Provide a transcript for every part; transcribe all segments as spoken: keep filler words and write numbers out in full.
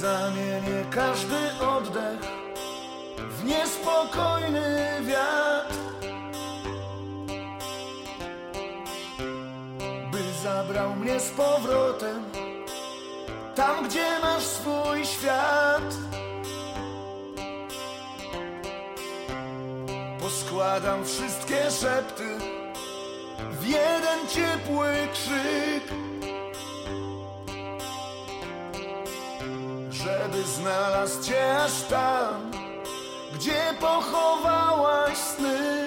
Zamienię każdy oddech w niespokojny wiatr, by zabrał mnie z powrotem tam, gdzie masz swój świat. Poskładam wszystkie szepty w jeden ciepły krzyk, żeby znalazł cię aż tam, gdzie pochowałaś sny.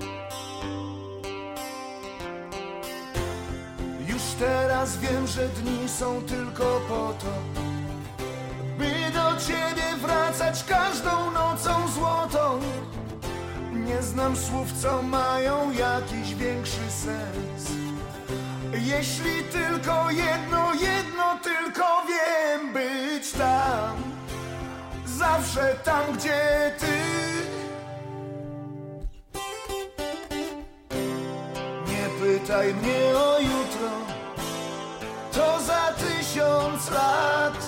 Już teraz wiem, że dni są tylko po to, by do ciebie wracać każdą nocą złotą. Nie znam słów, co mają jakiś większy sens. Jeśli tylko jedno, jedno tylko wiem, być tam, zawsze tam, gdzie ty. Nie pytaj mnie o jutro, to za tysiąc lat.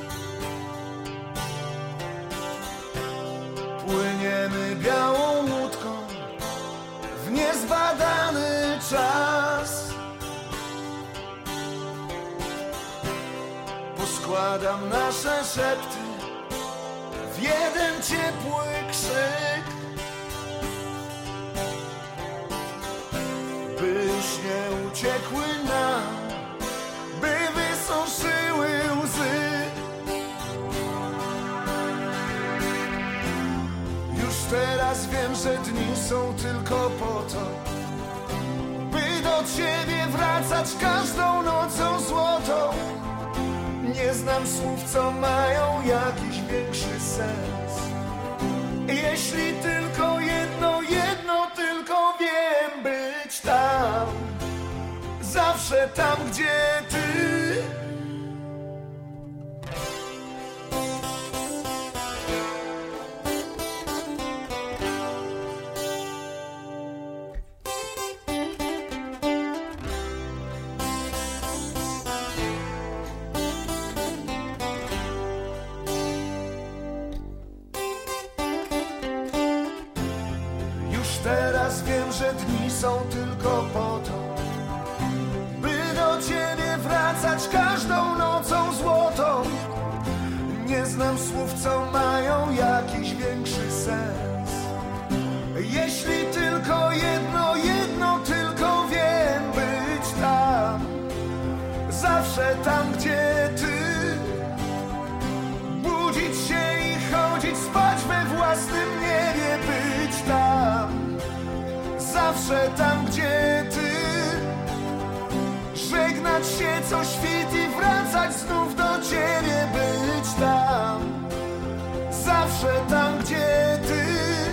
Płyniemy białą łódką w niezbadany czas. Poskładam nasze szepty w jeden ciepły krzyk, by już nie uciekły nam, by wysuszyły łzy. Już teraz wiem, że dni są tylko po to, by do ciebie wracać każdą nocą złotą. Nie znam słów, co mają jakiś większy sens. Jeśli tylko jedno, jedno tylko wiem, być tam, zawsze tam, gdzie ty. Teraz wiem, że dni są tylko po to, by do ciebie wracać każdą nocą złotą. Nie znam słów, co mają jakiś większy sens. Jeśli tylko jedno, jedno tylko wiem, być tam, zawsze tam, gdzie ty. Budzić się i chodzić spać we własnym niebie, być tam, zawsze tam, gdzie ty. Żegnać się co świt i wracać znów do ciebie, być tam, zawsze tam, gdzie ty.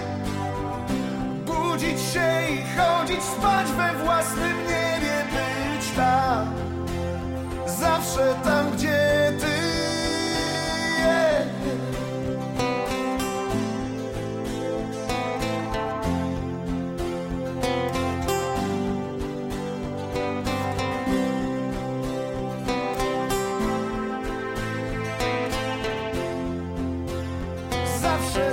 Budzić się i chodzić spać we własnym niebie, być tam, zawsze tam, gdzie ty. Yeah. Zawsze